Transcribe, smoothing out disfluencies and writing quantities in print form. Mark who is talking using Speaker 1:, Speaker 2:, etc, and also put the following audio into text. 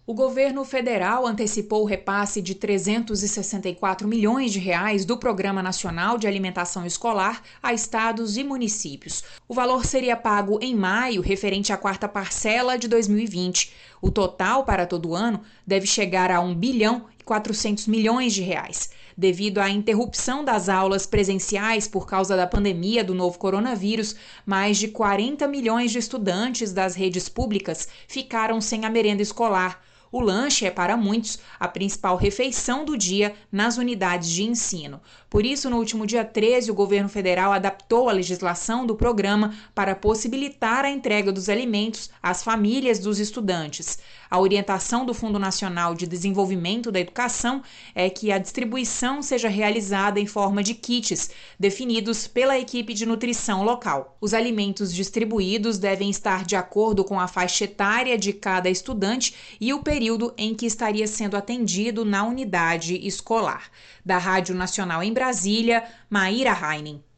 Speaker 1: O governo federal antecipou o repasse de R$ 364 milhões do Programa Nacional de Alimentação Escolar a estados e municípios. O valor seria pago em maio, referente à quarta parcela de 2020. O total para todo o ano deve chegar a R$ 1 bilhão e 400 milhões. Devido à interrupção das aulas presenciais por causa da pandemia do novo coronavírus, mais de 40 milhões de estudantes das redes públicas ficaram sem a merenda escolar. O lanche é, para muitos, a principal refeição do dia nas unidades de ensino. Por isso, no último dia 13, o governo federal adaptou a legislação do programa para possibilitar a entrega dos alimentos às famílias dos estudantes. A orientação do Fundo Nacional de Desenvolvimento da Educação é que a distribuição seja realizada em forma de kits, definidos pela equipe de nutrição local. Os alimentos distribuídos devem estar de acordo com a faixa etária de cada estudante e o período em que estaria sendo atendido na unidade escolar. Da Rádio Nacional em Brasília, Maíra Heinen.